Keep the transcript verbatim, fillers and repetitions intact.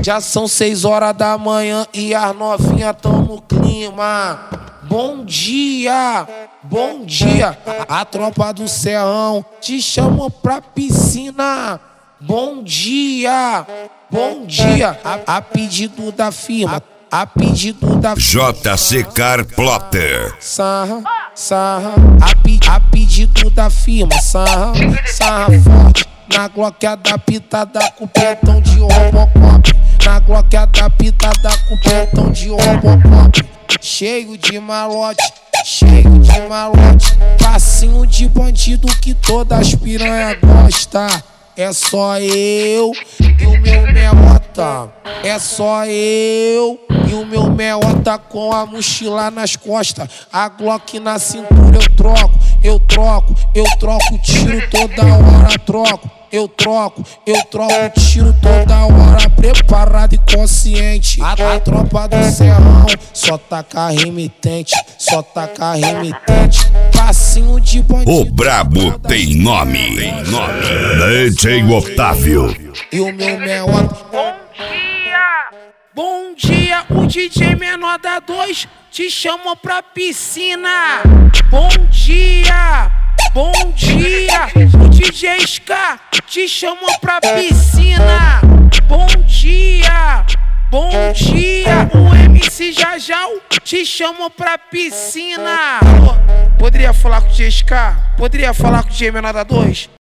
Já são seis horas da manhã e as novinhas tão no clima. Bom dia, bom dia. A tropa do Serrão te chamou pra piscina. Bom dia, bom dia. A, a pedido da firma, a pedido da J C Car Plotter. Sarra, sarra, a, pe, a pedido da firma. Sarra, sarra forte. Na Glock adaptada com petão de Robocop. Na Glock adaptada com petão de Robocop. Cheio de malote, cheio de malote. Passinho de bandido que todas as piranha gosta. É só eu e o meu meota. É só eu e o meu meota com a mochila nas costas. A Glock na cintura eu troco, eu troco, eu troco tiro toda hora, troco. Eu troco, eu troco tiro toda hora, preparado e consciente. A, a tropa do Serrão só taca remitente, só taca remitente. Passinho de bandido. O brabo tem nome, tem nome. D J Otávio. E o meu meota. Bom dia, bom dia, o D J menor da dois te chamou pra piscina. Bom dia, bom dia, o D J Ska te chamou pra piscina. Bom dia, bom dia, o M C Jajal te chamou pra piscina. Poderia falar com o D J Ska? Poderia falar com o D J menor da dois?